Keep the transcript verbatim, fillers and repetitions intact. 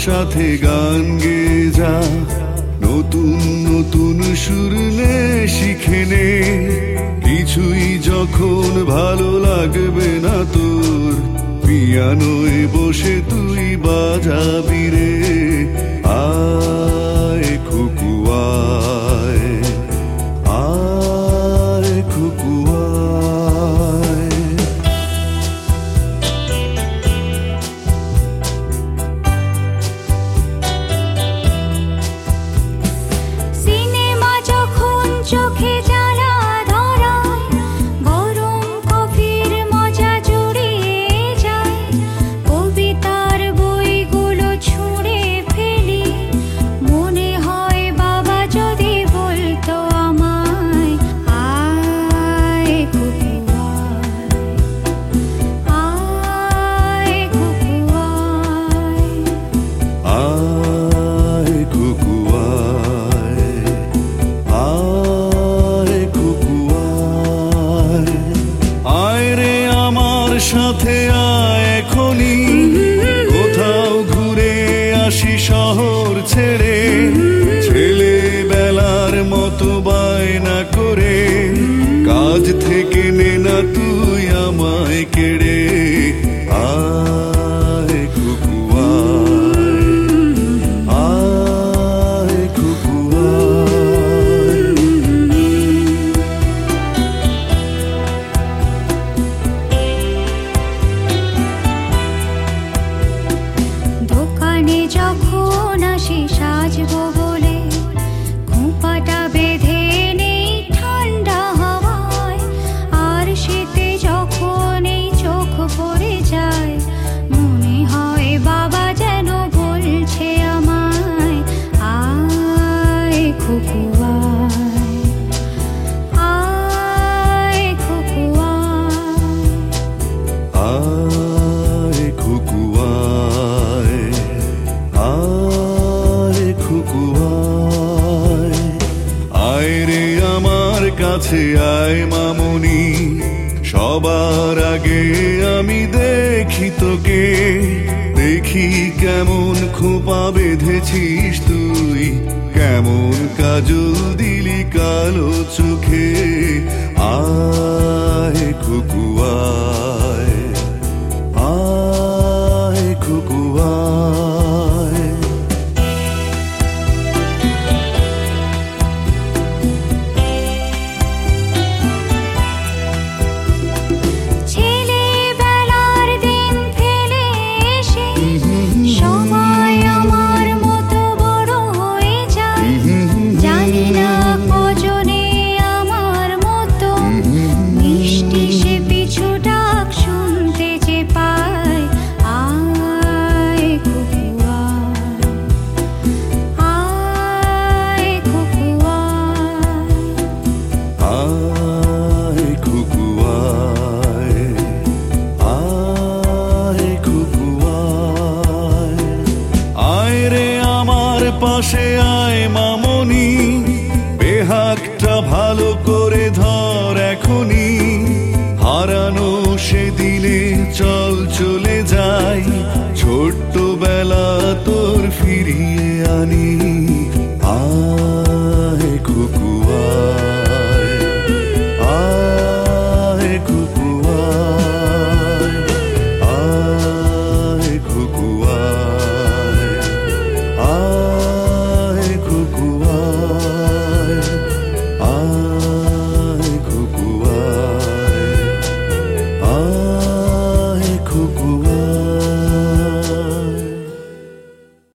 সাথে গান গেয়ে যা, নতুন নতুন সুর নে শিখে নে। কিছুই যখন ভালো লাগবে না তোর, পিয়ানোয় বসে তুই বাজাবি রে। আয় খুকু আয়, আয় খুকু আয়। সিনেমা যখন চোখে জ্বালা ধরায়, গরম কফির মজা জুড়িয়ে যায়। কবিতার বইগুলো ছুঁড়ে ফেলি, মনে হয় বাবা যদি বলতো আমায়, আয় খুকু আয়, আয় খুকু আয়। আয় খুকু আয়, আয় খুকু আয়। আয় রে আমার সাথে আয় এখনি, কোথাও ঘুরে আসি শহর ছেড়ে। ছেলেবেলার মতো বায়না করে, কাজ থেকে নে না তুই আমায় কেড়ে। আয় খুকু আয়, আয় খুকু আয়। দোকানে যখন আসি সাজবো বলে, খোঁপাটা বেঁধে নেই ঠান্ডা হাওয়ায়। আর শীতে যখন এই চোখ পড়ে যায়, মনে হয় বাবা যেন বলছে আমায়, আয় খুকু আয়, আয় খুকু আয়। আয় খুকু আয়, আয় খুকু আয়। আয় রে আমার কাছে আয় মামনি, সবার আগে আমি দেখি তোকে। দেখি কেমন খোপা বেঁধেছিস তুই, কেমন কাজল দিলি কালো চোখে। আয় খুকু আয়, আয় খুকু আয়। ছেলেবেলার দিন ফেলে এসে সবাই আমার মতো বড় হয়ে যায়। জানি না কজনে আমার মতো মিষ্টি সে পিছু ডাক শুনতে যে পায়। আয় খুকু আয়, আয় খুকু আয়। আয় খুকু আয়, আয় খুকু আয়। আয় রে আমার পাশে আয় মামনি, বেহাগটা ভালো করে ধর এখনি। হারানো সেদিনে চল চলে যাই, ছোট্টবেলা তোর ফিরিয়ে আনি।